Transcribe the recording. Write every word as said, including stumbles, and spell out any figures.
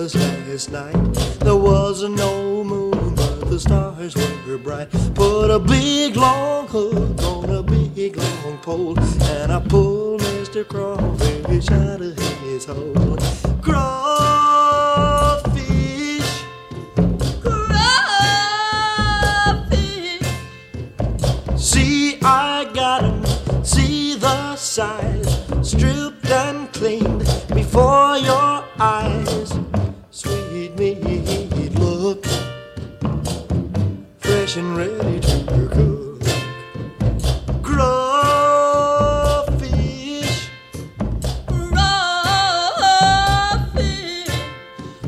was last night. There was no moon, but the stars were bright. Put a big long hook on a big long pole, and I pulled Mister Crawfish out of his hole. Craw